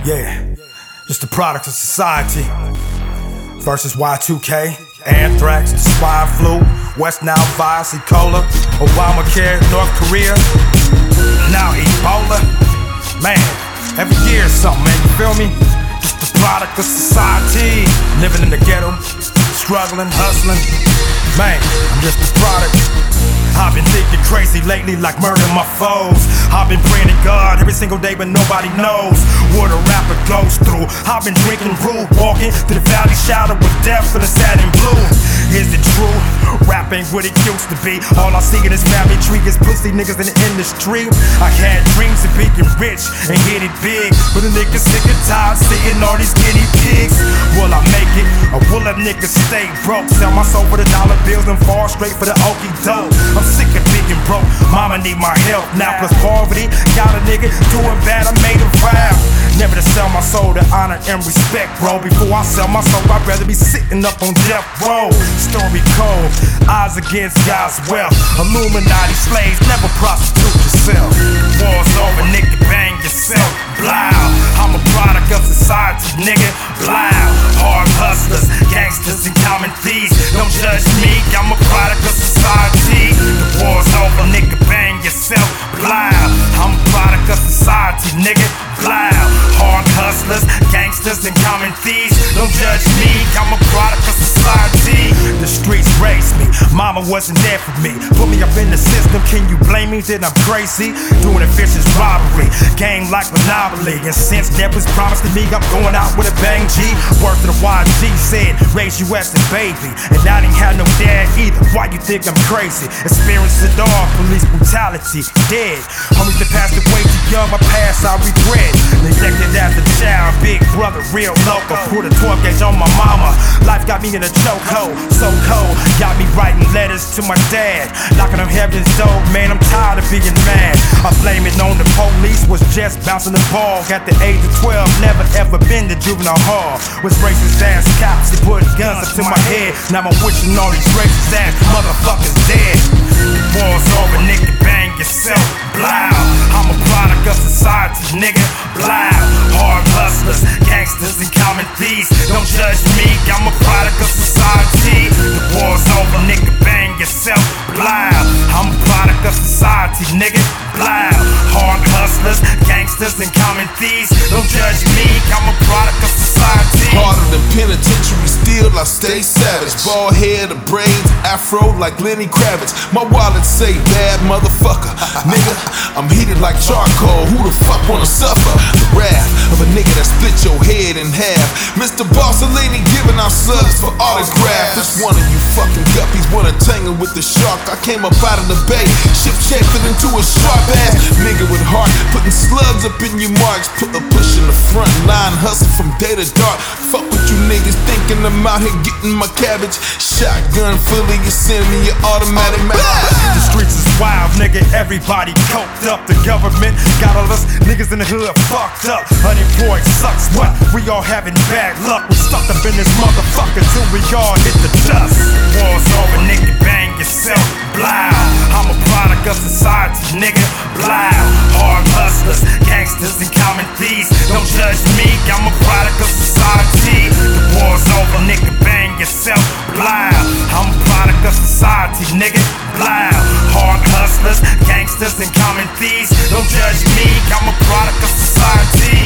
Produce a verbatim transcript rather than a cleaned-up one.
Yeah, just the product of society. Versus Y two K, Anthrax, the swine flu, West Nile virus, Ebola, Obamacare, North Korea, now Ebola. Man, every year is something, man, you feel me? Just the product of society. Living in the ghetto, struggling, hustling. Man, I'm just the product. I've been thinking crazy lately, like murdering my foes. I've been praying to God every single day, but nobody knows what a rapper goes through. I've been drinking brew, walking through the valley shadow with death for the sad and blue. Is it true? Rap ain't what it used to be. All I see in this family tree is pussy niggas in the industry. I had dreams of being rich and hit it big, but a nigga sick and tired seeing all these guinea pigs. Will I make it, or will a nigga stay broke? Sell my soul for the dollar bills and fall straight for the okie doke. I'm sick of being broke, mama need my help now. Plus poverty, got a nigga doing bad, I made him proud. Never to sell my soul to honor and respect, bro. Before I sell my soul, I'd rather be sitting up on death row. Story cold, odds against God's wealth. Illuminati slaves, never prostitute yourself. Wars over, nigga, bang yourself. Blow, I'm a product of society, nigga. Blow, hard hustlers, gangsters, and common thieves. Don't judge me, I'm a product of society. The war's over, nigga, bang yourself. Blow, I'm a product of society, nigga. Blow, hard hustlers, gangsters, and common thieves. Don't judge me, I'm a product of society. The streets raised me, mama wasn't there for me. Put me up in the system, can you blame me that I'm crazy? Doing a vicious robbery, game like Monopoly. And since that was promised to me, I'm going out with a bang G. Word to the Y G said, raise you as a baby. And I didn't have no dad either, why you think I'm crazy? Experienced it all, police brutality, dead. Homies that passed away too young, my past I regret. Neglected as a child, big brother, real local. Put a twelve gauge on my mama, life got me in a chokehold. So cold, got me writing letters to my dad, knocking on heaven's door, man, I'm tired of being mad. I blame it on the police, was just bouncing the ball. At the age of twelve, never ever been to juvenile hall. Was racist ass cops, they put guns up to my head. Now I'm wishing all these racist ass motherfuckers dead. War's over, nigga, bang yourself. Blow, I'm a product of society, nigga. Blow, hard hustlers, gangsters, and common thieves. Don't judge me, I'm a product of society. The war's over, nigga, bang yourself. Blow, I'm a product of society, nigga. Blow, hard hustlers, gangsters, and common thieves. Don't judge me, I'm a product of society. Harder than penitentiary, still I stay savage. Bald head, the braids, afro like Lenny Kravitz. My wallet say bad motherfucker. Nigga, I'm heated like charcoal. Who the fuck wanna suffer the wrath of a nigga that split your head in half? Mister Bossellini giving out slugs for autographs. This one of you fucking guppies wanna tangle with the shark. I came up out of the bay, ship shaping into a sharp ass nigga with heart, putting slugs up in your marks. Put a push in the front line, hustle from day to dark. Fuck what you niggas thinking, I'm out here getting my cabbage. Shotgun fully, you send me your automatic. The streets is wild, nigga, everybody coked up. The government got all us niggas in the hood fucked up. Unemployed sucks, what? We all having bad luck. We stuck up in this motherfucker till we all hit the dust. War's over, nigga, bang yourself. Blow, I'm a product of society, nigga. Blow, hard hustlers, gangsters, and common thieves. Don't judge me, I'm a product of society. The war's over, nigga, bang yourself. Blow, I'm a product of society, nigga. Blow, hard hustlers, gangsters, and common thieves. Don't judge me, I'm a product of society.